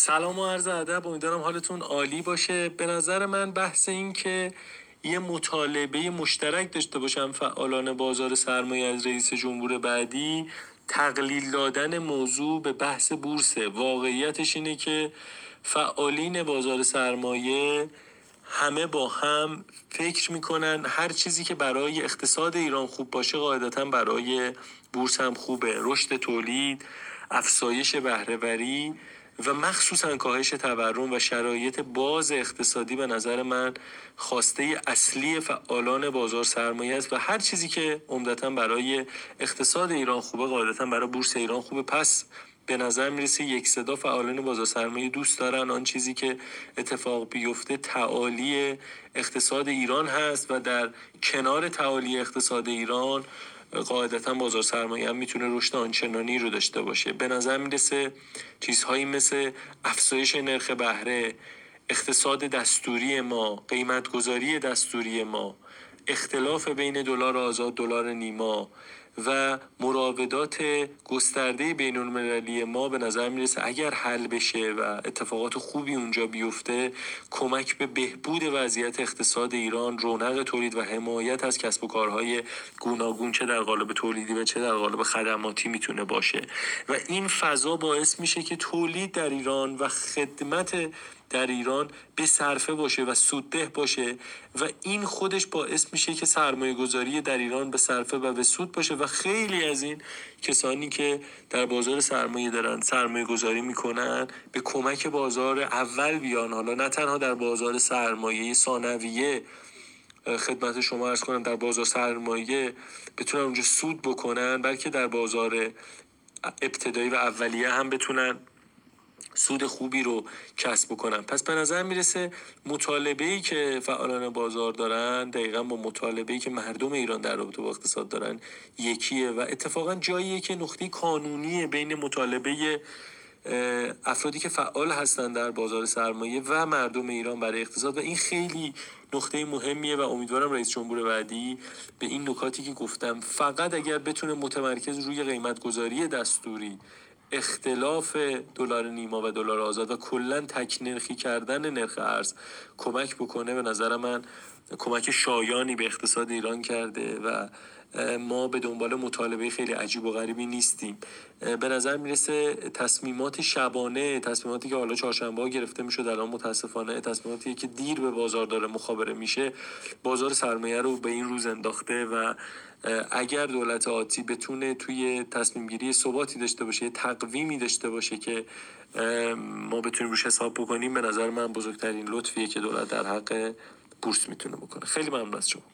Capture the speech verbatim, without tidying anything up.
سلام و عرض ادب، امیدوارم حالتون عالی باشه. به نظر من بحث این که یه مطالبه مشترک داشته باشم فعالان بازار سرمایه از رئیس جمهور بعدی، تقلیل دادن موضوع به بحث بورسه. واقعیتش اینه که فعالین بازار سرمایه همه با هم فکر میکنن هر چیزی که برای اقتصاد ایران خوب باشه قاعدتاً برای بورس هم خوبه. رشد تولید، افزایش بهره‌وری و مخصوصاً کاهش تورم و شرایط باز اقتصادی به نظر من خواسته اصلی فعالان بازار سرمایه است و هر چیزی که عمدتاً برای اقتصاد ایران خوبه قاعدتاً برای بورس ایران خوبه. پس به نظر میرسه یک صدا فعالان بازار سرمایه دوست دارن آن چیزی که اتفاق بیفته تعالی اقتصاد ایران هست و در کنار تعالی اقتصاد ایران قاعدتا بازار سرمایه هم میتونه رشد آنچنانی رو داشته باشه. به نظر میرسه چیزهایی مثل افزایش نرخ بهره، اقتصاد دستوری ما، قیمتگذاری دستوری ما، اختلاف بین دلار آزاد دلار نیما و مراودات گسترده بین المللی ما به نظر میرسه اگر حل بشه و اتفاقات خوبی اونجا بیفته کمک به بهبود وضعیت اقتصاد ایران، رونق تولید و حمایت از کسب و کارهای گوناگون چه در قالب تولیدی و چه در قالب خدماتی میتونه باشه و این فضا باعث میشه که تولید در ایران و خدمت در ایران به صرفه باشه و سودده باشه و این خودش باعث میشه که سرمایه گذاری در ایران به صرفه و به سود باشه و خیلی از این کسانی که در بازار سرمایه دارن سرمایه گذاری میکنن به کمک بازار اول بیان. حالا نه تنها در بازار سرمایه ثانویه خدمت شما عرض کنم در بازار سرمایه بتونن اونجا سود بکنن، بلکه در بازار ابتدایی و اولیه هم بتونن سود خوبی رو کسب بکنن. پس به نظر میرسه مطالبه‌ای که فعالان بازار دارن دقیقاً با مطالبه‌ای که مردم ایران در رابطه با اقتصاد دارن یکیه و اتفاقاً جاییه که نقطه قانونی بین مطالبه افرادی که فعال هستن در بازار سرمایه و مردم ایران برای اقتصاد و این خیلی نقطه مهمیه و امیدوارم رئیس جمهور بعدی به این نکاتی که گفتم فقط اگر بتونه متمرکز روی قیمت گذاری دستوری، اختلاف دلار نیما و دلار آزاد و کلا تک نرخی کردن نرخ ارز کمک بکنه به نظر من کمک شایانی به اقتصاد ایران کرده و ما به دنبال مطالبه خیلی عجیب و غریبی نیستیم. به نظر میرسه تصمیمات شبانه، تصمیماتی که حالا چهارشنبه ها گرفته میشد الان متاسفانه تصمیماتی که دیر به بازار داره مخابره میشه بازار سرمایه رو به این روز انداخته و اگر دولت آتی بتونه توی تصمیم گیری ثباتی داشته باشه، تقویمی داشته باشه که ما بتونیم روش حساب بکنیم، به نظر من بزرگترین لطفیه که دولت در حق بورس میتونه بکنه. خیلی ممنون از شما.